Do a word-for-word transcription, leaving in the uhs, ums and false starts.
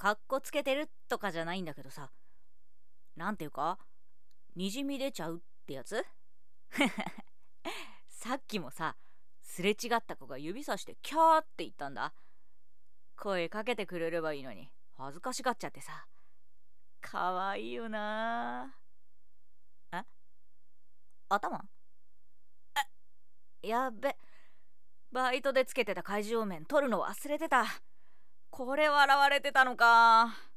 かっこつけてるとかじゃないんだけどさ、なんていうか、にじみ出ちゃうってやつ。さっきもさ、すれ違った子が指さしてキャーって言ったんだ。声かけてくれればいいのに恥ずかしがっちゃってさ。かわいいよなあ。え、頭、やっべ、バイトでつけてた怪獣面取るの忘れてた。これ笑われてたのか。